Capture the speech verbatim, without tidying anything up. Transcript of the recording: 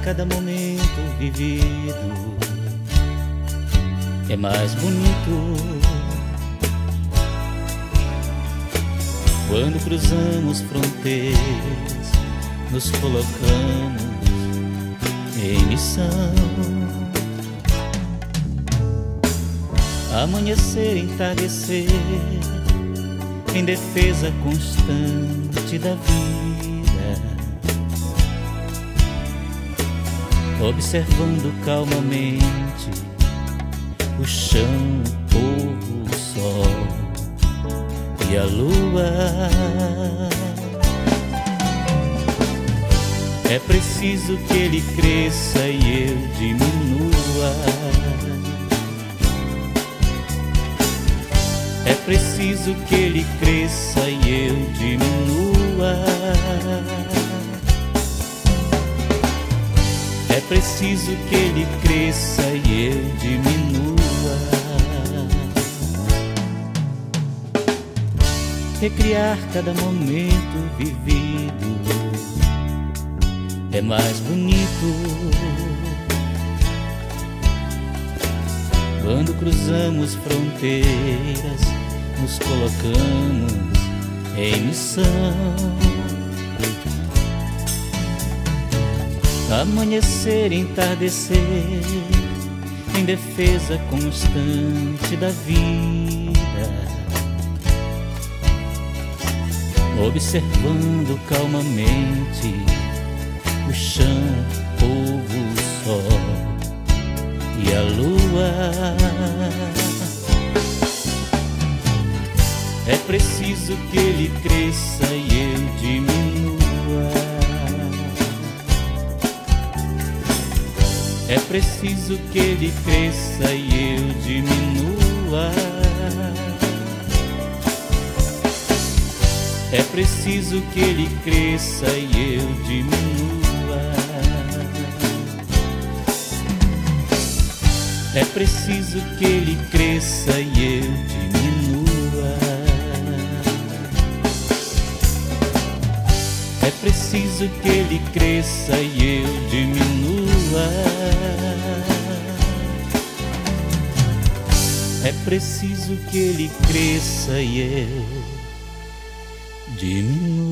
cada momento vivido é mais bonito quando cruzamos fronteiras, nos colocamos em missão. Amanhecer, entardecer, em defesa constante da vida, observando calmamente o chão, o povo, o sol e a lua. É preciso que ele cresça e eu diminua. É preciso que ele cresça e eu diminua. É preciso que ele cresça e eu diminua. Recriar cada momento vivido é mais bonito quando cruzamos fronteiras, nos colocamos em missão. Amanhecer, entardecer, em defesa constante da vida, observando calmamente o chão, o povo, o sol e a lua. É preciso que ele cresça e eu diminua. É preciso que ele cresça e eu diminua. É preciso que ele cresça e eu diminua. É preciso que ele cresça e eu diminua. É preciso que ele cresça e eu diminua. É preciso que ele cresça e eu diminua.